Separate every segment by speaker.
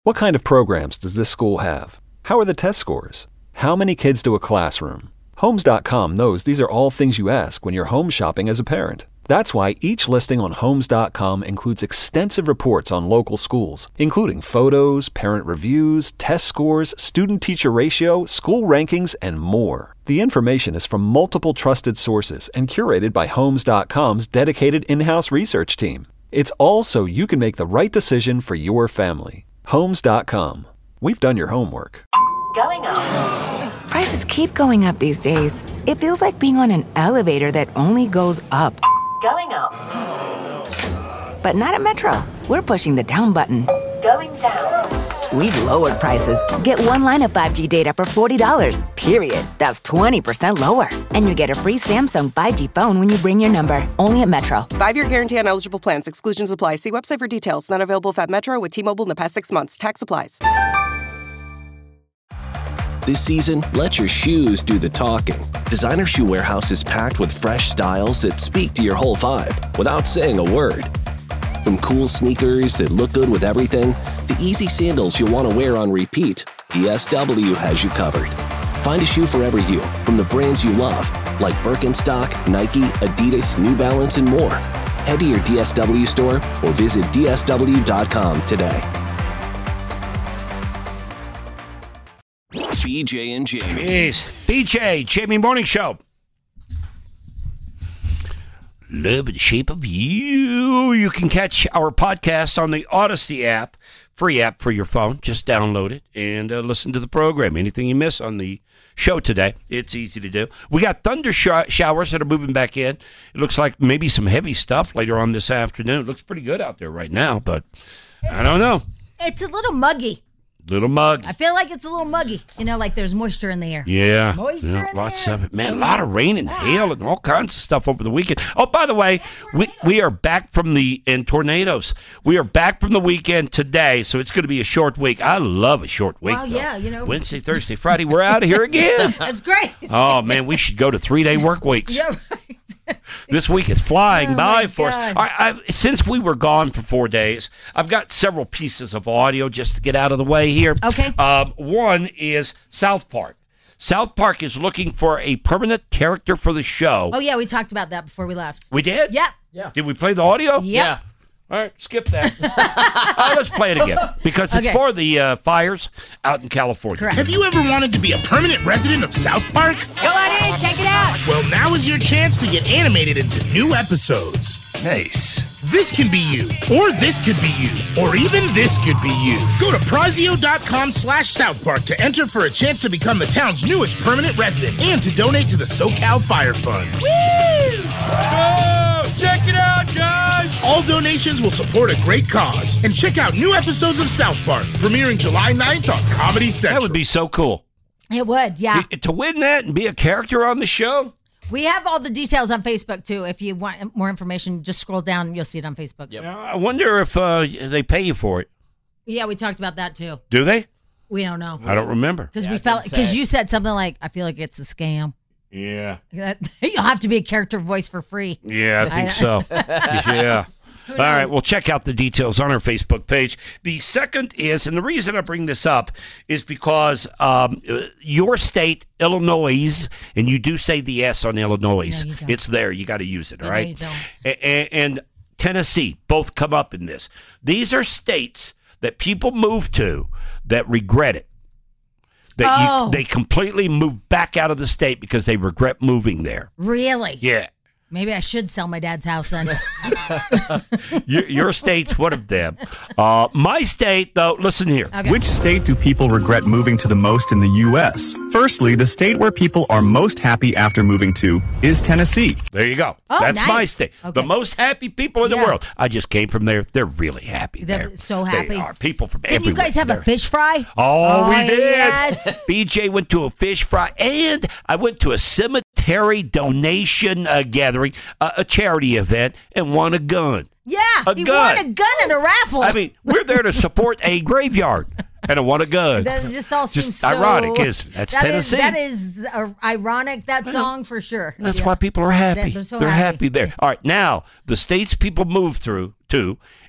Speaker 1: What kind of programs does this school have? How are the test scores? How many kids do a classroom? Homes.com knows these are all things you ask when you're home shopping as a parent. That's why each listing on Homes.com includes extensive reports on local schools, including photos, parent reviews, test scores, student-teacher ratio, school rankings, and more. The information is from multiple trusted sources and curated by Homes.com's dedicated in-house research team. It's all so you can make the right decision for your family. Homes.com. We've done your homework.
Speaker 2: Going up.
Speaker 3: Prices keep going up these days. It feels like being on an elevator that only goes up.
Speaker 2: Going up.
Speaker 3: But not at Metro. We're pushing the down button.
Speaker 2: Going down.
Speaker 3: We've lowered prices. Get one line of 5G data for $40, period. That's 20% lower. And you get a free Samsung 5G phone when you bring your number. Only at Metro.
Speaker 4: 5-year guarantee on eligible plans. Exclusions apply. See website for details. Not available if at Metro with T-Mobile in the past 6 months. Tax applies.
Speaker 5: This season, let your shoes do the talking. Designer Shoe Warehouse is packed with fresh styles that speak to your whole vibe without saying a word. From cool sneakers that look good with everything, to easy sandals you'll want to wear on repeat, DSW has you covered. Find a shoe for every you from the brands you love, like Birkenstock, Nike, Adidas, New Balance, and more. Head to your DSW store or visit DSW.com today. BJ and Jamie.
Speaker 6: Jeez. BJ, Jamie Morning Show. Love in the Shape of You. You can catch our podcast on the Odyssey app, free app for your phone. Just download it and listen to the program. Anything you miss on the show today, it's easy to do. We got thunder showers that are moving back in. It looks like maybe some heavy stuff later on this afternoon. It looks pretty good out there right now, but I don't know.
Speaker 7: It's a little muggy.
Speaker 6: Little mug.
Speaker 7: I feel like it's a little muggy. You know, like there's moisture in the air.
Speaker 6: Yeah.
Speaker 7: Moisture in
Speaker 6: lots
Speaker 7: there.
Speaker 6: of it. Man, a lot of rain and hail and all kinds of stuff over the weekend. Oh, by the way, we are back from and tornadoes. We are back from the weekend today, so it's going to be a short week. I love a short week.
Speaker 7: Well,
Speaker 6: though.
Speaker 7: yeah, you know.
Speaker 6: Wednesday, Thursday, Friday, we're out of here again.
Speaker 7: That's great.
Speaker 6: Oh, man, we should go to 3-day work weeks.
Speaker 7: Yeah, right.
Speaker 6: This week is flying by for us.
Speaker 7: God.
Speaker 6: Since we were gone for 4 days, I've got several pieces of audio just to get out of the way here.
Speaker 7: Okay.
Speaker 6: One is South Park. South Park is looking for a permanent character for the show.
Speaker 7: Oh, yeah, we taled about that before we left.
Speaker 6: We did?
Speaker 7: Yep.
Speaker 8: Yeah.
Speaker 6: Did we play the audio?
Speaker 7: Yep. Yeah.
Speaker 6: All right, skip that. Let's play it again because it's for the fires out in California.
Speaker 7: Correct.
Speaker 9: Have you ever wanted to be a permanent resident of South Park?
Speaker 7: Go on in, check it out.
Speaker 9: Well, now is your chance to get animated into new episodes.
Speaker 8: Nice.
Speaker 9: This can be you, or this could be you, or even this could be you. Go to Prizio.com/South Park to enter for a chance to become the town's newest permanent resident and to donate to the SoCal Fire Fund.
Speaker 7: Woo!
Speaker 8: Oh, check it out, guys.
Speaker 9: All donations will support a great cause. And check out new episodes of South Park, premiering July 9th on Comedy Central.
Speaker 6: That would be so cool.
Speaker 7: It would, yeah.
Speaker 6: To win that and be a character on the show.
Speaker 7: We have all the details on Facebook, too. If you want more information, just scroll down and you'll see it on Facebook.
Speaker 8: Yep.
Speaker 6: I wonder if they pay you for it.
Speaker 7: Yeah, we talked about that, too.
Speaker 6: Do they?
Speaker 7: We don't know.
Speaker 6: I don't remember.
Speaker 7: Because you said something like, I feel like it's a scam.
Speaker 6: Yeah.
Speaker 7: You'll have to be a character voice for free.
Speaker 6: Yeah, I think so. Yeah. All right, well, check out the details on our Facebook page. The second is, and the reason I bring this up is because your state, Illinois, and you do say the S on Illinois.
Speaker 7: No,
Speaker 6: it's there. You got to use it, all
Speaker 7: No,
Speaker 6: right?
Speaker 7: you don't.
Speaker 6: And Tennessee both come up in this. These are states that people move to that regret it. They completely move back out of the state because they regret moving there.
Speaker 7: Really?
Speaker 6: Yeah.
Speaker 7: Maybe I should sell my dad's house then.
Speaker 6: Your state's one of them. My state, though, listen here.
Speaker 7: Okay.
Speaker 10: Which state do people regret moving to the most in the U.S.? Firstly, the state where people are most happy after moving to is Tennessee.
Speaker 6: There you go.
Speaker 7: Oh,
Speaker 6: That's
Speaker 7: nice.
Speaker 6: my state.
Speaker 7: Okay.
Speaker 6: The most happy people in the
Speaker 7: Yeah.
Speaker 6: world. I just came from there. They're really happy.
Speaker 7: They're so happy.
Speaker 6: They are people from
Speaker 7: Didn't
Speaker 6: everywhere.
Speaker 7: you guys have a fish fry?
Speaker 6: Oh, we did.
Speaker 7: Yes.
Speaker 6: BJ went to a fish fry, and I went to a cemetery donation gathering, a charity event, and won a gun.
Speaker 7: Yeah,
Speaker 6: A
Speaker 7: he
Speaker 6: gun.
Speaker 7: won a gun in a raffle.
Speaker 6: I mean, we're there to support a graveyard, and I won a gun.
Speaker 7: that just all seems so
Speaker 6: ironic, isn't it? That's Tennessee.
Speaker 7: That is ironic, that song, for sure.
Speaker 6: That's why people are happy.
Speaker 7: They're so
Speaker 6: happy
Speaker 7: happy.
Speaker 6: there. All right, now, the states people move to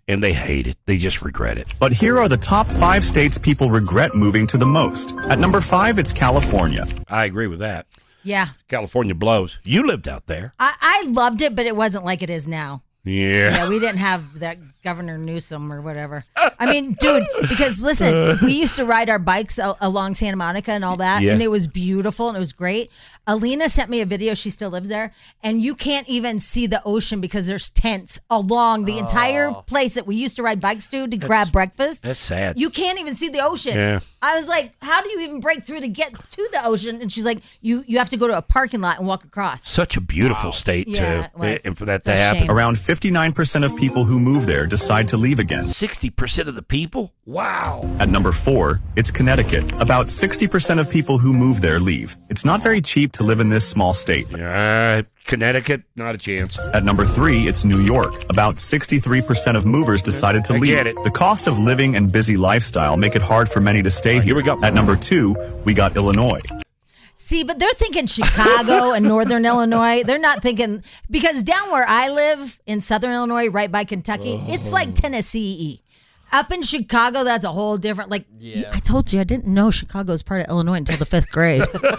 Speaker 6: and they hate it. They just regret it.
Speaker 10: But here are the top 5 states people regret moving to the most. At number 5, it's California.
Speaker 6: I agree with that.
Speaker 7: Yeah.
Speaker 6: California blows. You lived out there.
Speaker 7: I loved it, but it wasn't like it is now.
Speaker 6: Yeah.
Speaker 7: We didn't have that Governor Newsom or whatever. I mean, dude, because listen, we used to ride our bikes along Santa Monica and all that, and it was beautiful and it was great. Alina sent me a video. She still lives there, and you can't even see the ocean because there's tents along the entire place that we used to ride bikes to grab breakfast.
Speaker 6: That's sad.
Speaker 7: You can't even see the ocean.
Speaker 6: Yeah.
Speaker 7: I was like, how do you even break through to get to the ocean? And she's like, you have to go to a parking lot and walk across.
Speaker 6: Such a beautiful state,
Speaker 7: Yeah,
Speaker 6: too.
Speaker 7: it was.
Speaker 6: And for that
Speaker 7: It's
Speaker 6: to
Speaker 7: a
Speaker 6: happen.
Speaker 7: shame.
Speaker 10: Around 59% of people who move there decide to leave again.
Speaker 6: 60% of the people? Wow.
Speaker 10: At number 4, it's Connecticut. About 60% of people who move there leave. It's not very cheap to live in this small state.
Speaker 6: Connecticut, not a chance.
Speaker 10: At number 3, it's New York. About 63% of movers decided to
Speaker 6: I
Speaker 10: leave.
Speaker 6: get it.
Speaker 10: The cost of living and busy lifestyle make it hard for many to stay here.
Speaker 6: Here we go.
Speaker 10: At number 2, we got Illinois.
Speaker 7: See, but they're thinking Chicago and Northern Illinois. They're not thinking, because down where I live in Southern Illinois, right by Kentucky, it's like Tennessee. Up in Chicago, that's a whole different, like, I told you, I didn't know Chicago was part of Illinois until the 5th grade.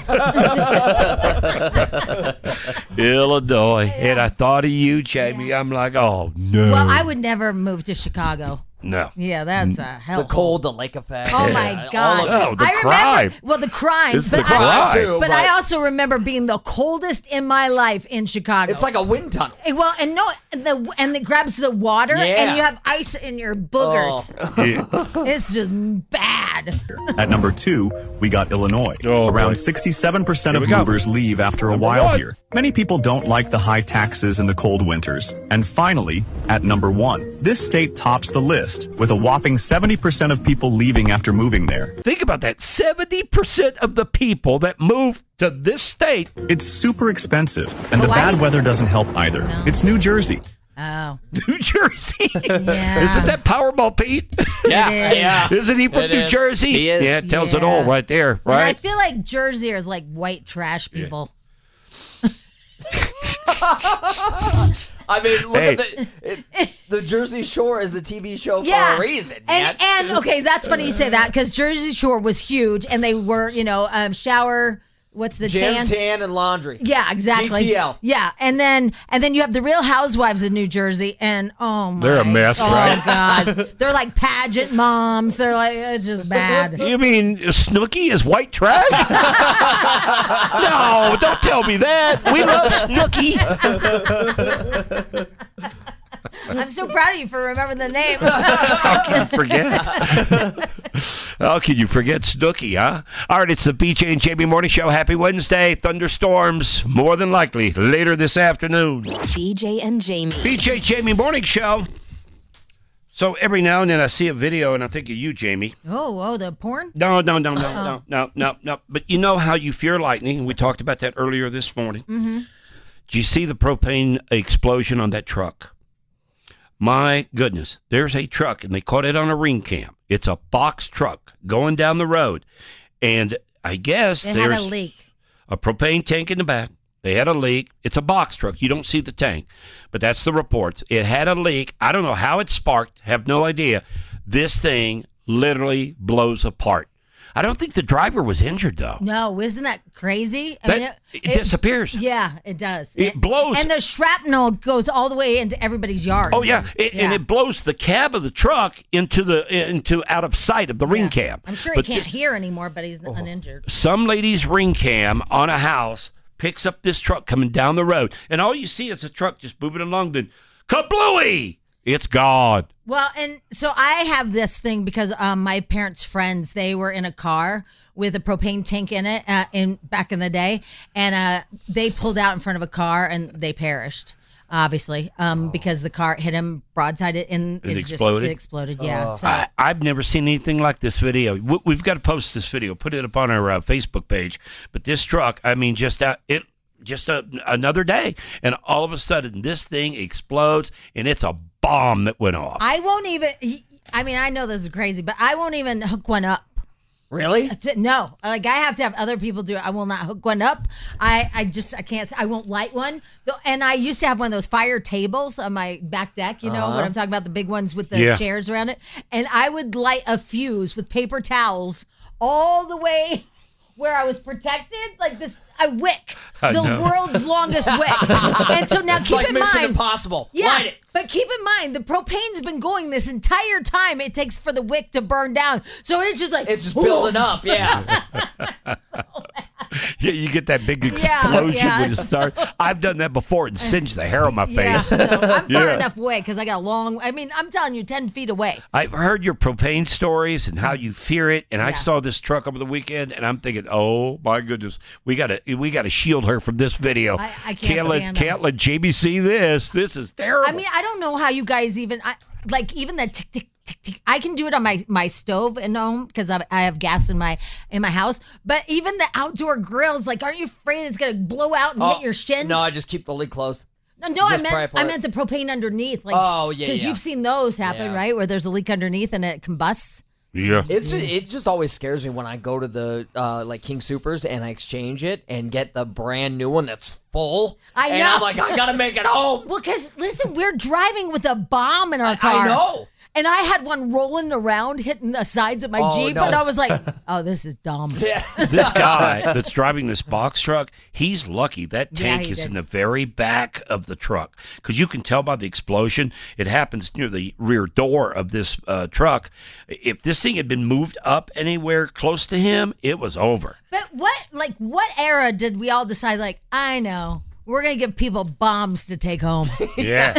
Speaker 6: Illinois. And I thought of you, Jamie. Yeah. I'm like, oh, no.
Speaker 7: Well, I would never move to Chicago.
Speaker 6: No.
Speaker 7: Yeah, that's a hell.
Speaker 11: The cold, the lake effect.
Speaker 7: Oh my God!
Speaker 6: Oh, the
Speaker 7: I
Speaker 6: crime.
Speaker 7: remember. Well, the crime.
Speaker 6: It's the crime
Speaker 11: too.
Speaker 7: But I also remember being the coldest in my life in Chicago.
Speaker 11: It's like a wind tunnel.
Speaker 7: Well, and it grabs the water, and you have ice in your boogers. It's just bad.
Speaker 10: At number 2, we got Illinois. Around 67% of movers leave after a while here. Many people don't like the high taxes and the cold winters. And finally, at number 1, this state tops the list with a whopping 70% of people leaving after moving there.
Speaker 6: Think about that. 70% of the people that move to this state.
Speaker 10: It's super expensive, and the bad weather doesn't help either. No. It's New Jersey.
Speaker 7: Oh.
Speaker 6: New Jersey?
Speaker 7: Yeah.
Speaker 6: Isn't that Powerball Pete?
Speaker 11: Yeah.
Speaker 6: Isn't he from New Jersey?
Speaker 11: He is.
Speaker 6: Yeah, it tells it all right there, right?
Speaker 7: And I feel like Jerseyers like white trash people.
Speaker 11: I mean, look at the Jersey Shore is a TV show for a reason, man.
Speaker 7: And okay, that's funny you say that because Jersey Shore was huge, and they were, shower. What's the
Speaker 11: Gym, tan, and laundry.
Speaker 7: Yeah, exactly.
Speaker 11: GTL.
Speaker 7: Yeah, and then you have the Real Housewives of New Jersey, and
Speaker 6: they're a mess, right?
Speaker 7: Oh God, they're like pageant moms. They're like, it's just bad.
Speaker 6: You mean Snooki is white trash? No, don't tell me that. We love Snooki.
Speaker 7: I'm so proud of you for remembering the name.
Speaker 6: How can you forget? How can you forget Snooki, huh? All right, it's the BJ and Jamie Morning Show. Happy Wednesday. Thunderstorms, more than likely, later this afternoon.
Speaker 12: BJ and Jamie.
Speaker 6: BJ Jamie Morning Show. So every now and then I see a video and I think of you, Jamie.
Speaker 7: Oh, the porn?
Speaker 6: No. But you know how you fear lightning? We talked about that earlier this morning.
Speaker 7: Mm-hmm.
Speaker 6: Did you see the propane explosion on that truck? My goodness, there's a truck, and they caught it on a ring cam. It's a box truck going down the road, and I guess
Speaker 7: It
Speaker 6: there's
Speaker 7: had a leak.
Speaker 6: a propane tank in the back. They had a leak. It's a box truck. You don't see the tank, but that's the reports. It had a leak. I don't know how it sparked. Have no idea. This thing literally blows apart. I don't think the driver was injured, though.
Speaker 7: No, isn't that crazy?
Speaker 6: It disappears.
Speaker 7: Yeah, it does.
Speaker 6: It blows.
Speaker 7: And the shrapnel goes all the way into everybody's yard.
Speaker 6: Oh yeah, and it blows the cab of the truck into out of sight of the ring cam.
Speaker 7: I'm sure he can't hear anymore, but he's uninjured.
Speaker 6: Some lady's ring cam on a house picks up this truck coming down the road, and all you see is a truck just moving along. Then kablooey! It's gone.
Speaker 7: Well, and so I have this thing because my parents' friends, they were in a car with a propane tank in it back in the day, and they pulled out in front of a car and they perished, obviously, because the car hit them broadside and it
Speaker 6: exploded.
Speaker 7: It exploded, yeah.
Speaker 6: Oh.
Speaker 7: So
Speaker 6: I've never seen anything like this video. We've got to post this video, put it up on our Facebook page. But this truck, I mean, another day, and all of a sudden this thing explodes, and it's a bomb that went off.
Speaker 7: I won't even. I mean, I know this is crazy, but I won't even hook one up.
Speaker 11: Really?
Speaker 7: No. Like, I have to have other people do it. I will not hook one up. I can't. I won't light one. And I used to have one of those fire tables on my back deck, what I'm talking about, the big ones with the chairs around it. And I would light a fuse with paper towels all the way where I was protected, like this, a wick, the world's longest wick. And so now keep in mind,
Speaker 11: Mission Impossible.
Speaker 7: Yeah,
Speaker 11: Light it.
Speaker 7: but keep in mind, the propane's been going this entire time it takes for the wick to burn down. So it's just like,
Speaker 11: it's just building up. Yeah.
Speaker 6: Yeah, you get that big explosion when you start. I've done that before and singed the hair on my face.
Speaker 7: Yeah, so I'm far enough away because I got a long, I'm telling you, 10 feet away.
Speaker 6: I've heard your propane stories and how you fear it, and I saw this truck over the weekend, and I'm thinking, oh my goodness, we gotta shield her from this video.
Speaker 7: I
Speaker 6: can't let Jamie see this. This is terrible.
Speaker 7: I mean, I don't know how you guys even, even the tick, tick, tick, tick. I can do it on my stove in home because I have gas in my house. But even the outdoor grills, like, aren't you afraid it's gonna blow out and hit your shins?
Speaker 11: No, I just keep the lid closed.
Speaker 7: No, I meant the propane underneath. Like, because you've seen those happen, right? Where there's a leak underneath and it combusts.
Speaker 6: Yeah,
Speaker 11: it just always scares me when I go to the like King Soopers and I exchange it and get the brand new one that's full.
Speaker 7: I know.
Speaker 11: And I'm like, I gotta make it home.
Speaker 7: Well, because listen, we're driving with a bomb in our car.
Speaker 11: I know.
Speaker 7: And I had one rolling around, hitting the sides of my Jeep, and I was like, oh, this is dumb.
Speaker 11: Yeah.
Speaker 6: This guy that's driving this box truck, he's lucky. That tank is in the very back of the truck because you can tell by the explosion. It happens near the rear door of this truck. If this thing had been moved up anywhere close to him, it was over.
Speaker 7: But what era did we all decide, like, I know, we're going to give people bombs to take home?
Speaker 6: Yeah.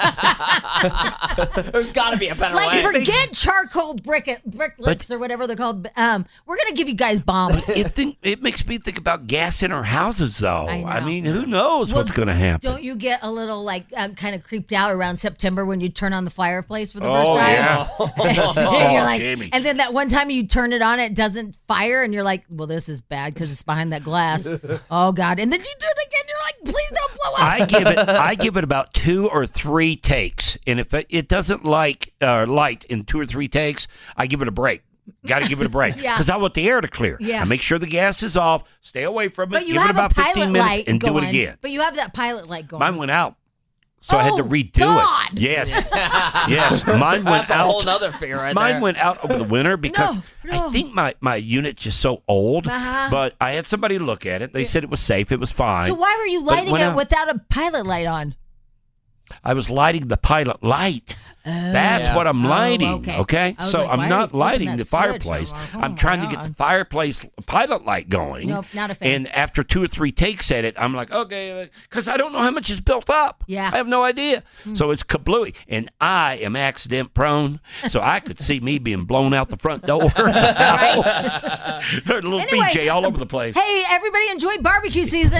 Speaker 11: There's got to be a better way.
Speaker 7: Like, forget charcoal bricklets or whatever they're called. We're going to give you guys bombs.
Speaker 6: It makes me think about gas in our houses, though.
Speaker 7: I
Speaker 6: mean, who knows what's going to happen?
Speaker 7: Don't you get a little, kind of creeped out around September when you turn on the fireplace for the first time?
Speaker 6: Yeah.
Speaker 7: And you're like,
Speaker 6: Jamie.
Speaker 7: and then that one time you turn it on, it doesn't fire, and you're like, well, this is bad because it's behind that glass. Oh, God. And then you do it again, you're like, please don't blow up.
Speaker 6: I give it about 2 or 3 takes, and if it doesn't light in 2 or 3 takes, I give it a break. Got to give it a break because I want the air to clear.
Speaker 7: Yeah.
Speaker 6: I make sure the gas is off. Stay away from it.
Speaker 7: But you
Speaker 6: give
Speaker 7: have
Speaker 6: it about
Speaker 7: a pilot
Speaker 6: 15 minutes
Speaker 7: light
Speaker 6: and
Speaker 7: going,
Speaker 6: do it again.
Speaker 7: But you have that pilot light going.
Speaker 6: Mine went out. So I had to redo it. Yes. Yes. Mine went
Speaker 11: That's
Speaker 6: out.
Speaker 11: a whole nother fear right
Speaker 6: Mine
Speaker 11: there.
Speaker 6: went out over the winter because I think my unit's just so old. But I had somebody look at it. They said it was safe. It was fine.
Speaker 7: So why were you lighting it without a pilot light on?
Speaker 6: I was lighting the pilot light. That's what I'm lighting, okay? So
Speaker 7: like,
Speaker 6: I'm not lighting the fireplace. I'm trying to get the fireplace pilot light going.
Speaker 7: Nope, not a fan.
Speaker 6: And after 2 or 3 takes at it, I'm like, okay, because I don't know how much is built up.
Speaker 7: Yeah.
Speaker 6: I have no idea. So it's kablooey. And I am accident prone, so I could see me being blown out the front door. A little BJ all over the place.
Speaker 7: Hey, everybody enjoy barbecue season.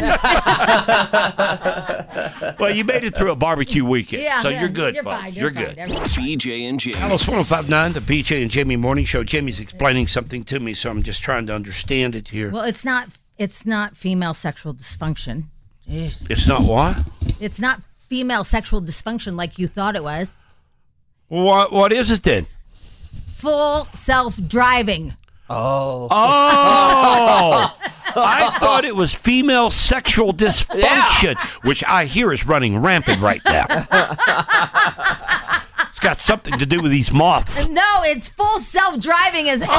Speaker 6: Well, you made it through a barbecue weekend, so
Speaker 7: yeah,
Speaker 6: you're good,
Speaker 7: you're
Speaker 6: folks.
Speaker 7: fine,
Speaker 6: You're
Speaker 7: fine.
Speaker 6: good.
Speaker 5: BJ and Jamie.
Speaker 6: Alice 105.9, the BJ and Jamie Morning Show. Jamie's explaining something to me, so I'm just trying to understand it here.
Speaker 7: Well, it's not female sexual dysfunction. Jeez.
Speaker 6: It's not what?
Speaker 7: It's not female sexual dysfunction like you thought it was.
Speaker 6: What is it then?
Speaker 7: Full self-driving.
Speaker 6: Oh! I thought it was female sexual dysfunction, which I hear is running rampant right now. It's got something to do with these moths.
Speaker 7: No, it's full self-driving as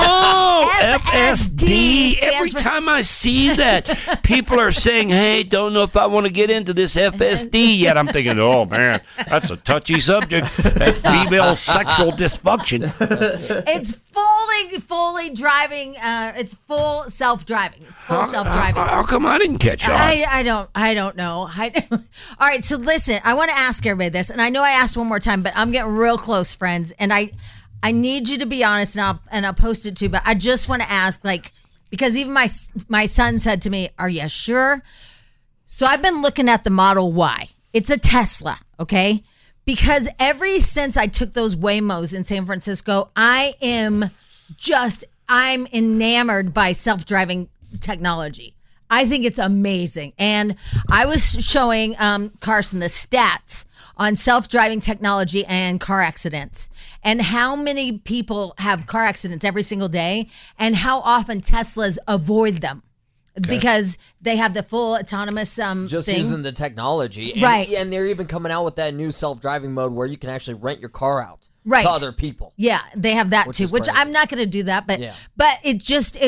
Speaker 6: FSD. Every time I see that, people are saying, hey, don't know if I want to get into this FSD yet. I'm thinking, oh, man, that's a touchy subject. That female sexual dysfunction.
Speaker 7: It's fully driving. It's full self-driving. It's full self-driving.
Speaker 6: How come I didn't catch on?
Speaker 7: I don't know. All right, so listen, I want to ask everybody this, and I know I asked one more time, but I'm getting real close, friends, and I need you to be honest, and I'll post it too, but I just want to ask, because even my son said to me, are you sure? So I've been looking at the Model Y. It's a Tesla, okay? Because ever since I took those Waymos in San Francisco, I'm enamored by self-driving technology. I think it's amazing. And I was showing Carson the stats on self-driving technology and car accidents, and how many people have car accidents every single day, and how often Teslas avoid them. Because they have the full autonomous
Speaker 11: just
Speaker 7: thing.
Speaker 11: using the technology. And,
Speaker 7: right.
Speaker 11: And they're even coming out with that new self-driving mode where you can actually rent your car out
Speaker 7: right.
Speaker 11: to other people.
Speaker 7: Yeah, they have that too, which I'm not going to do that. But it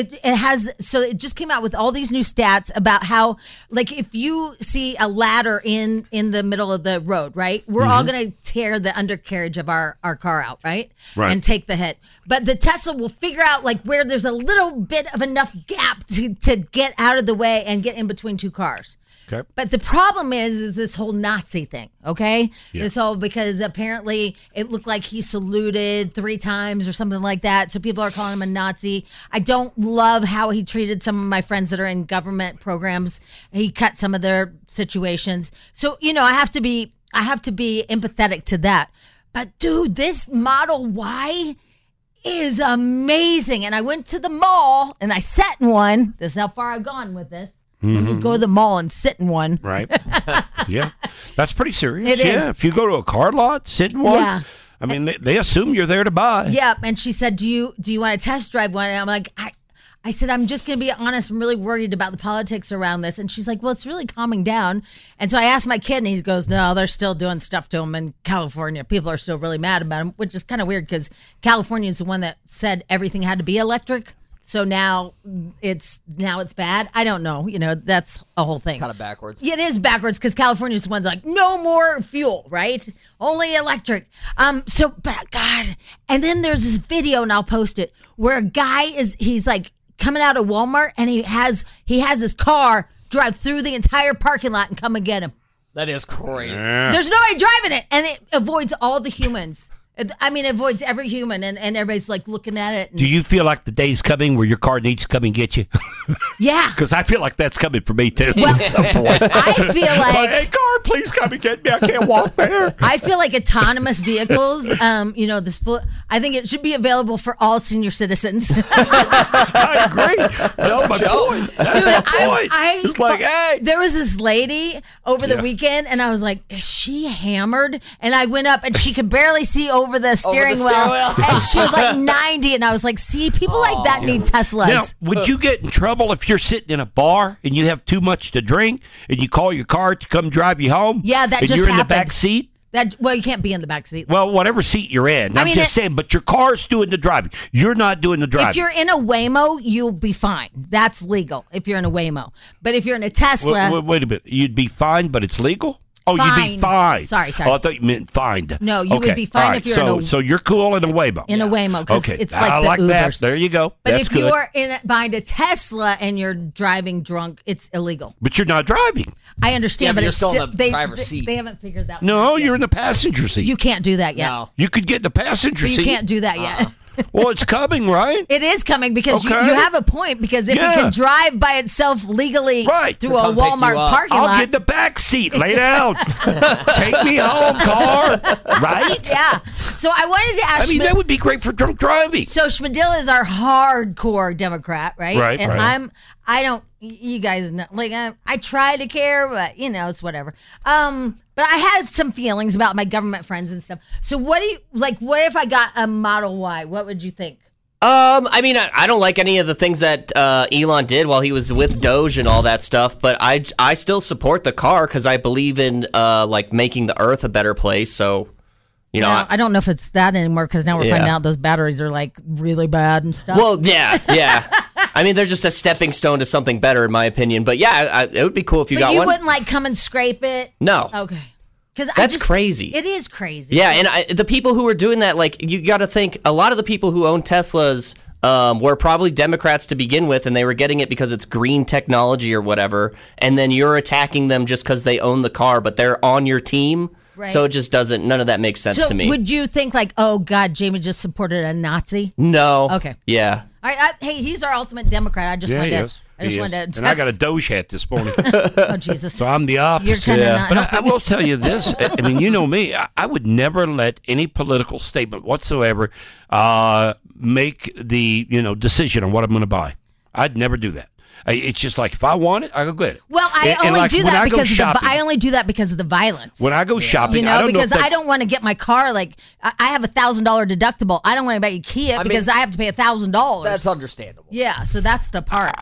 Speaker 7: just came out with all these new stats about how, like, if you see a ladder in the middle of the road, right, we're all going to tear the undercarriage of our car out, right? And take the hit. But the Tesla will figure out, like, where there's a little bit of enough gap to get out of the way and get in between two cars.
Speaker 6: Okay.
Speaker 7: But the problem is this whole Nazi thing, okay?
Speaker 6: Yeah.
Speaker 7: This whole, because apparently it looked like he saluted 3 times or something like that, so people are calling him a Nazi. I don't love how he treated some of my friends that are in government programs. He cut some of their situations. So, I have to be empathetic to that. But dude, this Model Y is amazing. And I went to the mall and I sat in one. This is how far I've gone with this. Go to the mall and sit in one.
Speaker 6: Right. Yeah. That's pretty serious.
Speaker 7: It is.
Speaker 6: If you go to a car lot, sit in one.
Speaker 7: Yeah.
Speaker 6: I mean, they assume you're there to buy.
Speaker 7: Yeah. And she said, do you want to test drive one? And I'm like, I said, I'm just going to be honest. I'm really worried about the politics around this. And she's like, well, it's really calming down. And so I asked my kid, and he goes, no, they're still doing stuff to him in California. People are still really mad about him, which is kind of weird because California is the one that said everything had to be electric. So now it's bad. I don't know. That's a whole thing.
Speaker 11: Kind of backwards.
Speaker 7: Yeah, it is backwards because California is the one that's like, no more fuel, right? Only electric. But God. And then there's this video, and I'll post it, where a guy he's like coming out of Walmart, and he has his car drive through the entire parking lot and come and get him.
Speaker 11: That is crazy.
Speaker 6: Yeah.
Speaker 7: There's nobody driving it, and it avoids all the humans. I mean, it avoids every human, and everybody's like looking at it.
Speaker 6: Do you feel like the day's coming where your car needs to come and get you?
Speaker 7: Yeah.
Speaker 6: Because I feel like that's coming for me, too.
Speaker 7: Well,
Speaker 6: at some point.
Speaker 7: I feel like...
Speaker 6: Hey, car, please come and get me. I can't walk there.
Speaker 7: I feel like autonomous vehicles, I think it should be available for all senior citizens.
Speaker 6: I agree.
Speaker 11: No joke.
Speaker 6: It's like, hey.
Speaker 7: There was this lady over the weekend, and I was like, is she hammered? And I went up, and she could barely see over the steering wheel. And she was like 90, and I was like, see, people like that need Teslas.
Speaker 6: Now, would you get in trouble if you're sitting in a bar and you have too much to drink and you call your car to come drive you home?
Speaker 7: Yeah, that
Speaker 6: and
Speaker 7: just
Speaker 6: you're in
Speaker 7: happened.
Speaker 6: the back seat?
Speaker 7: Well, you can't be in the back seat.
Speaker 6: Well, whatever seat you're in. I'm just saying, but your car's doing the driving. You're not doing the driving.
Speaker 7: If you're in a Waymo, you'll be fine. That's legal if you're in a Waymo. But if you're in a Tesla...
Speaker 6: Wait a minute. You'd be fine, but it's legal? Oh,
Speaker 7: fine.
Speaker 6: you'd be fine.
Speaker 7: Sorry.
Speaker 6: Oh, I thought you meant fined.
Speaker 7: No, you would be fine if you're in a...
Speaker 6: So you're cool in a Waymo.
Speaker 7: In a Waymo, because it's like
Speaker 6: I
Speaker 7: the
Speaker 6: like
Speaker 7: Ubers.
Speaker 6: that. There you go.
Speaker 7: But
Speaker 6: That's
Speaker 7: if
Speaker 6: good.
Speaker 7: you're behind a Tesla and you're driving drunk, it's illegal.
Speaker 6: But you're not driving.
Speaker 7: I understand, but
Speaker 11: you're
Speaker 7: it's
Speaker 11: still in the driver's seat.
Speaker 7: They haven't figured that
Speaker 6: No,
Speaker 7: one out
Speaker 6: you're in the passenger seat.
Speaker 7: You can't do that yet.
Speaker 11: No.
Speaker 6: You could get in the passenger
Speaker 7: But
Speaker 6: seat.
Speaker 7: you can't do that yet.
Speaker 6: Well, it's coming, right?
Speaker 7: It is coming because you
Speaker 6: Okay.
Speaker 7: have a point, because if
Speaker 6: Yeah.
Speaker 7: it can drive by itself legally through a
Speaker 11: come pick you
Speaker 7: Walmart
Speaker 11: up.
Speaker 7: parking
Speaker 6: I'll
Speaker 7: lot.
Speaker 6: get the back seat. Lay down. Take me home, car. Right?
Speaker 7: Yeah. So I wanted to ask
Speaker 6: I mean, that would be great for drunk driving.
Speaker 7: So Schmidl is our hardcore Democrat, right?
Speaker 6: Right,
Speaker 7: And
Speaker 6: right.
Speaker 7: I don't, you guys know, like, I try to care, but it's whatever. But I have some feelings about my government friends and stuff. So what if I got a Model Y? What would you think?
Speaker 12: I mean, I don't like any of the things that Elon did while he was with Doge and all that stuff, but I still support the car because I believe in making the Earth a better place. So,
Speaker 7: I don't know if it's that anymore, because now we're finding out those batteries are like really bad and stuff.
Speaker 12: Well, yeah. I mean, they're just a stepping stone to something better, in my opinion. But yeah, it would be cool if you got one.
Speaker 7: But you wouldn't like come and scrape it?
Speaker 12: No.
Speaker 7: Okay. Because
Speaker 12: that's crazy.
Speaker 7: It is crazy.
Speaker 12: Yeah, and the people who were doing that, like, you got to think, a lot of the people who own Teslas were probably Democrats to begin with, and they were getting it because it's green technology or whatever, and then you're attacking them just because they own the car, but they're on your team. Right. So it just doesn't, none of that makes sense to me.
Speaker 7: Would you think like, oh God, Jamie just supported a Nazi?
Speaker 12: No.
Speaker 7: Okay.
Speaker 12: Yeah.
Speaker 7: All right. Hey, he's our ultimate Democrat. I just wanted to.
Speaker 6: And I got a Doge hat this morning.
Speaker 7: Oh, Jesus.
Speaker 6: So I'm the opposite.
Speaker 7: You're kind of not
Speaker 6: But
Speaker 7: helping.
Speaker 6: I will tell you this. I mean, you know me. I would never let any political statement whatsoever make the decision on what I'm going to buy. I'd never do that. It's just like if I want it, I go get it.
Speaker 7: Well, I only do that because of the violence.
Speaker 6: When I go shopping,
Speaker 7: I don't want to get my car like I have $1,000 deductible. I don't want to buy a Kia because I have to pay $1,000.
Speaker 11: That's understandable.
Speaker 7: Yeah, so that's the part.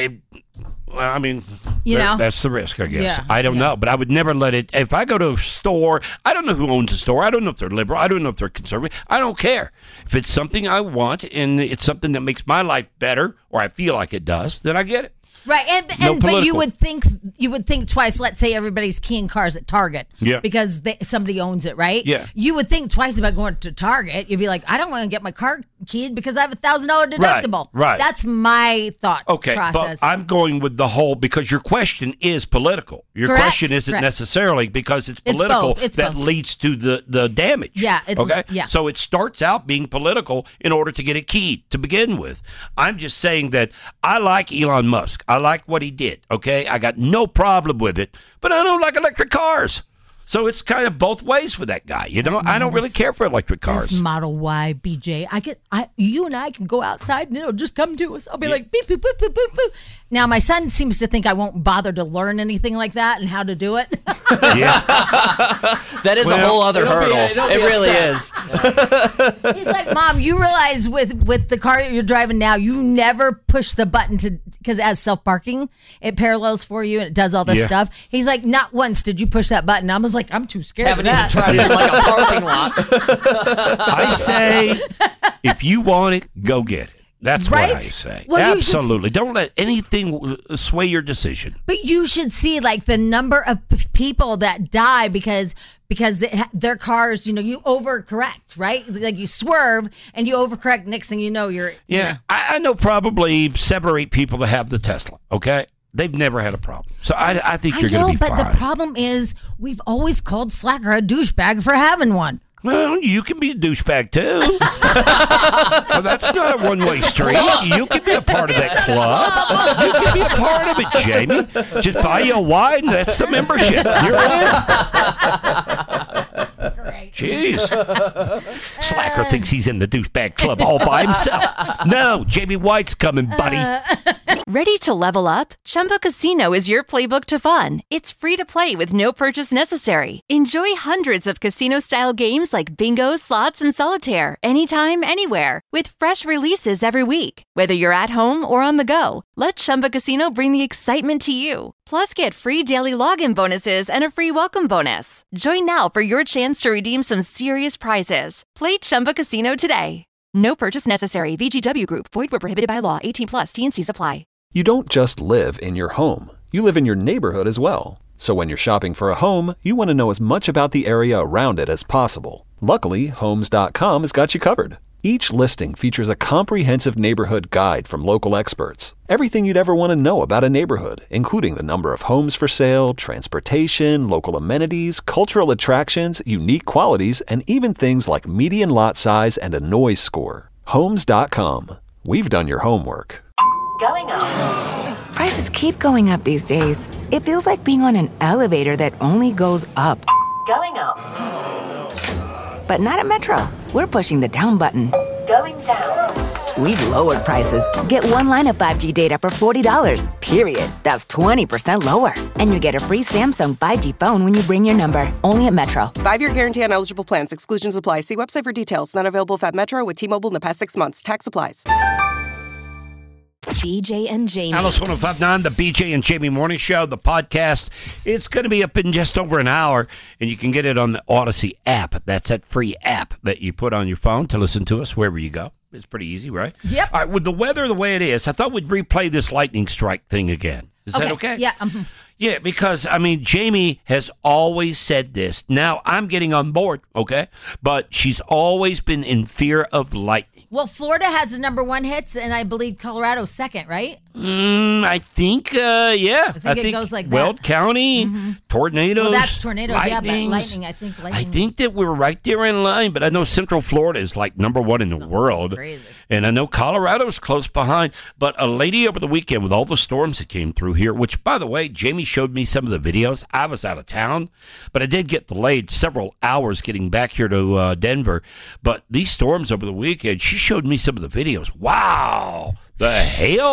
Speaker 6: That's the risk, I guess.
Speaker 7: Yeah,
Speaker 6: I don't know, but I would never let it. If I go to a store, I don't know who owns the store. I don't know if they're liberal. I don't know if they're conservative. I don't care. If it's something I want and it's something that makes my life better, or I feel like it does, then I get it.
Speaker 7: Right, but you would think twice. Let's say everybody's keying cars at Target, because somebody owns it, right?
Speaker 6: Yeah,
Speaker 7: you would think twice about going to Target. You'd be like, I don't want to get my car keyed because I have $1,000 deductible.
Speaker 6: Right,
Speaker 7: that's my thought process.
Speaker 6: But I'm going with the whole because your question is political. Your question isn't necessarily because it's political that leads to the damage.
Speaker 7: Yeah.
Speaker 6: So it starts out being political in order to get it keyed to begin with. I'm just saying that I like Elon Musk. I like what he did, okay? I got no problem with it, but I don't like electric cars. So it's kind of both ways with that guy, I don't really care for electric cars.
Speaker 7: This Model Y, BJ, you and I can go outside and it'll just come to us. I'll be like, beep, boop, boop, boop, boop, boop. Now, my son seems to think I won't bother to learn anything like that and how to do it.
Speaker 12: That is a whole other hurdle. It really is.
Speaker 7: He's like, Mom, you realize with the car you're driving now, you never push the button because it has self-parking. It parallels for you and it does all this stuff. He's like, not once did you push that button. I was like, I'm too scared of that.
Speaker 11: Haven't even tried it in like a parking lot.
Speaker 6: I say, if you want it, go get it. That's what I say. Well, absolutely. Don't let anything sway your decision.
Speaker 7: But you should see like the number of people that die because their cars, you overcorrect, right? Like you swerve and you overcorrect. Next thing you know, you're...
Speaker 6: Yeah. I know probably 7 or 8 people that have the Tesla, okay? They've never had a problem. So I think you're going to be fine.
Speaker 7: But the problem is we've always called Slacker a douchebag for having one.
Speaker 6: Well, you can be a douchebag, too. Well, that's not a one-way street. You can be a part of that club. You can be a part of it, Jamie. Just buy you a wine. That's the membership. You're in.
Speaker 7: Great.
Speaker 6: Jeez. Slacker thinks he's in the douchebag club all by himself. No, Jamie White's coming, buddy.
Speaker 13: Ready to level up? Chumba Casino is your playbook to fun. It's free to play with no purchase necessary. Enjoy hundreds of casino-style games like bingo, slots, and solitaire anytime, anywhere with fresh releases every week. Whether you're at home or on the go, let Chumba Casino bring the excitement to you. Plus, get free daily login bonuses and a free welcome bonus. Join now for your chance to redeem some serious prizes. Play Chumba Casino today. No purchase necessary. VGW Group. Void where prohibited by law. 18+. T&Cs apply.
Speaker 1: You don't just live in your home. You live in your neighborhood as well. So when you're shopping for a home, you want to know as much about the area around it as possible. Luckily, Homes.com has got you covered. Each listing features a comprehensive neighborhood guide from local experts. Everything you'd ever want to know about a neighborhood, including the number of homes for sale, transportation, local amenities, cultural attractions, unique qualities, and even things like median lot size and a noise score. Homes.com. We've done your homework.
Speaker 2: Going up.
Speaker 3: Prices keep going up these days. It feels like being on an elevator that only goes up.
Speaker 2: Going up.
Speaker 3: But not at Metro. We're pushing the down button.
Speaker 2: Going down.
Speaker 3: We've lowered prices. Get one line of 5G data for $40, period. That's 20% lower. And you get a free Samsung 5G phone when you bring your number. Only at Metro.
Speaker 4: 5-year guarantee on eligible plans. Exclusions apply. See website for details. Not available at Metro with T-Mobile in the past 6 months. Tax applies.
Speaker 13: BJ and Jamie.
Speaker 6: Alice 105.9, the BJ and Jamie Morning Show, the podcast. It's going to be up in just over an hour, and you can get it on the Odyssey app. That's that free app that you put on your phone to listen to us wherever you go. It's pretty easy, right?
Speaker 7: Yep.
Speaker 6: All right, with the weather the way it is, I thought we'd replay this lightning strike thing again. Is that okay?
Speaker 7: Yeah.
Speaker 6: Yeah, because, Jamie has always said this. Now, I'm getting on board, okay? But she's always been in fear of lightning.
Speaker 7: Well, Florida has the number 1 hits, and I believe Colorado's second, right?
Speaker 6: I think, yeah.
Speaker 7: I think it goes like that.
Speaker 6: Weld County, tornadoes.
Speaker 7: Well, that's tornadoes,
Speaker 6: lightnings.
Speaker 7: Yeah, but lightning, I think lightning.
Speaker 6: I think that we're right there in line, but I know Central Florida is like number 1 in the world.
Speaker 7: Crazy.
Speaker 6: And I know Colorado's close behind. But a lady over the weekend with all the storms that came through here, which, by the way, Jamie showed me some of the videos. I was out of town, but I did get delayed several hours getting back here to Denver. But these storms over the weekend, she showed me some of the videos. Wow. The hail.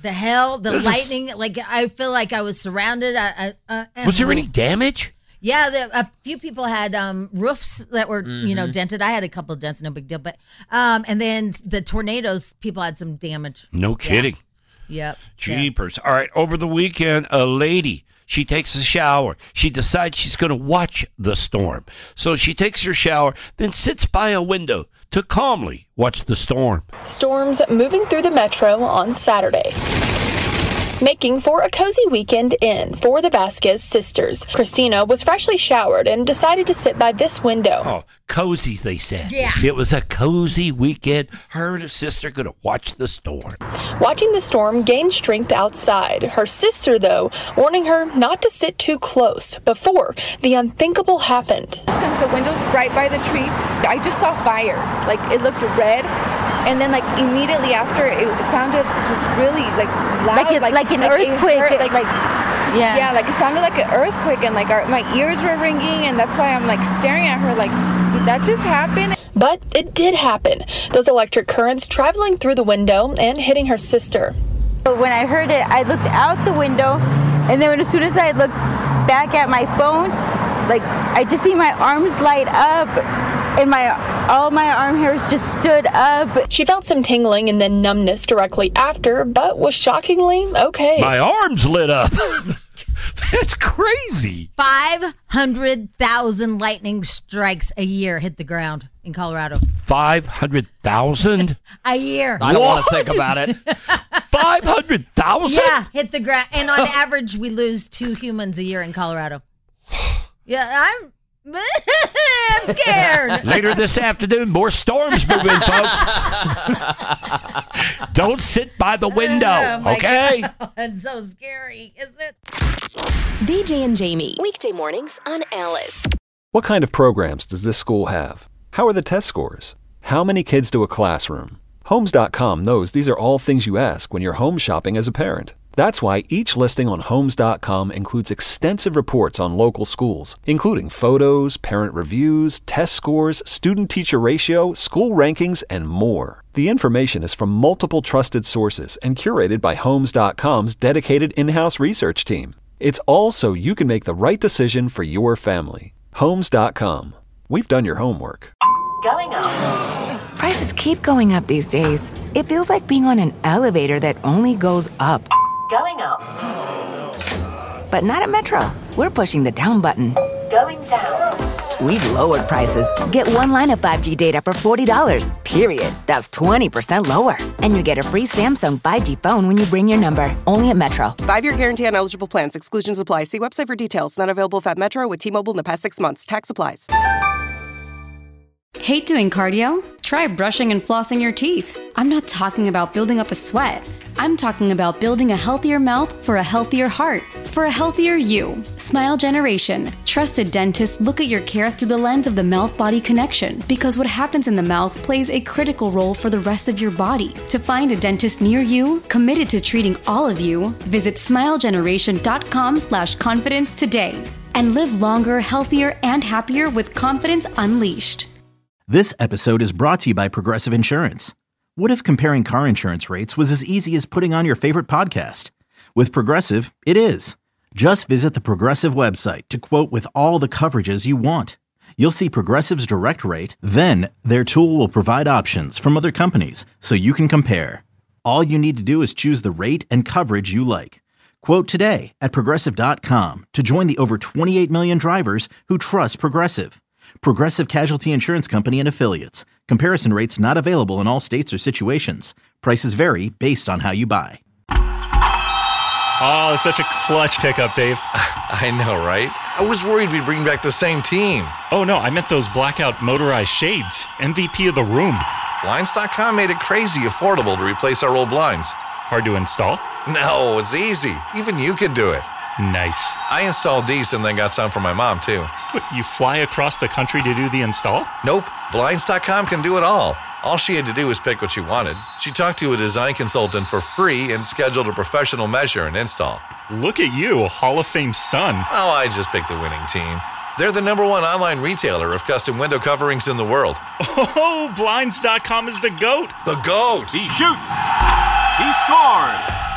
Speaker 7: the hell? The lightning, like I feel like I was surrounded.
Speaker 6: Was there any damage?
Speaker 7: Yeah, a few people had roofs that were, dented. I had a couple of dents, no big deal. But and then the tornadoes, people had some damage.
Speaker 6: No kidding.
Speaker 7: Yep.
Speaker 6: Jeepers. All right, over the weekend, a lady, she takes a shower. She decides she's going to watch the storm. So she takes her shower, then sits by a window to calmly watch the storm.
Speaker 14: Storms moving through the metro on Saturday, making for a cozy weekend in for the Vasquez sisters. Christina was freshly showered and decided to sit by this window.
Speaker 6: Oh, cozy, they said.
Speaker 7: Yeah.
Speaker 6: It was a cozy weekend. Her and her sister going to watch the storm.
Speaker 14: Watching the storm gain strength outside. Her sister, though, warning her not to sit too close before the unthinkable happened.
Speaker 15: Since the window's right by the tree, I just saw fire. Like, it looked red. And then, like, immediately after, it sounded just really, like, loud.
Speaker 16: Like an earthquake.
Speaker 15: Yeah, like, it sounded like an earthquake. And, like, my ears were ringing. And that's why I'm, like, staring at her, like, did that just happen?
Speaker 14: But it did happen. Those electric currents traveling through the window and hitting her sister.
Speaker 16: When I heard it, I looked out the window. And then as soon as I looked back at my phone, like, I just see my arms light up. And all my arm hairs just stood up.
Speaker 14: She felt some tingling and then numbness directly after, but was shockingly okay.
Speaker 6: My arms lit up. That's crazy.
Speaker 7: 500,000 lightning strikes a year hit the ground in Colorado.
Speaker 6: 500,000?
Speaker 7: A year.
Speaker 11: I don't want to think about it.
Speaker 6: 500,000?
Speaker 7: Yeah, hit the ground. And on average, we lose 2 humans a year in Colorado. Yeah, I'm scared.
Speaker 6: Later this afternoon, more storms move in, folks. Don't sit by the window, okay?
Speaker 7: God, that's so scary, isn't it?
Speaker 17: BJ and Jamie, weekday mornings on Alice.
Speaker 1: What kind of programs does this school have? How are the test scores? How many kids do a classroom? Homes.com knows these are all things you ask when you're home shopping as a parent. That's why each listing on Homes.com includes extensive reports on local schools, including photos, parent reviews, test scores, student-teacher ratio, school rankings, and more. The information is from multiple trusted sources and curated by Homes.com's dedicated in-house research team. It's all so you can make the right decision for your family. Homes.com. We've done your homework.
Speaker 2: Going up.
Speaker 3: Prices keep going up these days. It feels like being on an elevator that only goes up.
Speaker 2: Going up.
Speaker 3: But not at Metro. We're pushing the down button.
Speaker 2: Going down.
Speaker 3: We've lowered prices. Get one line of 5G data for $40, period. That's 20% lower. And you get a free Samsung 5G phone when you bring your number. Only at Metro.
Speaker 4: 5-year guarantee on eligible plans. Exclusions apply. See website for details. Not available if at Metro with T-Mobile in the past 6 months. Tax applies.
Speaker 18: Hate doing cardio? Try brushing and flossing your teeth. I'm not talking about building up a sweat. I'm talking about building a healthier mouth for a healthier heart, for a healthier you. Smile Generation. Trusted dentists look at your care through the lens of the mouth-body connection, because what happens in the mouth plays a critical role for the rest of your body. To find a dentist near you, committed to treating all of you, visit smilegeneration.com/confidence today and live longer, healthier, and happier with confidence unleashed.
Speaker 19: This episode is brought to you by Progressive Insurance. What if comparing car insurance rates was as easy as putting on your favorite podcast? With Progressive, it is. Just visit the Progressive website to quote with all the coverages you want. You'll see Progressive's direct rate, then their tool will provide options from other companies so you can compare. All you need to do is choose the rate and coverage you like. Quote today at Progressive.com to join the over 28 million drivers who trust Progressive. Progressive Casualty Insurance Company and Affiliates. Comparison rates not available in all states or situations. Prices vary based on how you buy.
Speaker 20: Oh, it's such a clutch pickup, Dave.
Speaker 21: I know, right? I was worried we'd bring back the same team.
Speaker 20: Oh, no, I meant those blackout motorized shades. MVP of the room.
Speaker 21: Blinds.com made it crazy affordable to replace our old blinds.
Speaker 20: Hard to install?
Speaker 21: No, it's easy. Even you could do it.
Speaker 20: Nice.
Speaker 21: I installed these and then got some for my mom, too.
Speaker 20: What, you fly across the country to do the install?
Speaker 21: Nope. Blinds.com can do it all. All she had to do was pick what she wanted. She talked to a design consultant for free and scheduled a professional measure and install.
Speaker 20: Look at you, Hall of Fame son.
Speaker 21: Oh, I just picked the winning team. They're the #1 online retailer of custom window coverings in the world.
Speaker 20: Oh, Blinds.com is the GOAT.
Speaker 21: The GOAT!
Speaker 22: He shoots. He scores.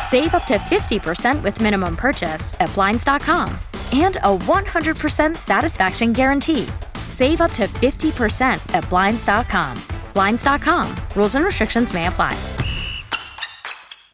Speaker 9: Save up to 50% with minimum purchase at Blinds.com. And a 100% satisfaction guarantee. Save up to 50% at Blinds.com. Blinds.com. Rules and restrictions may apply.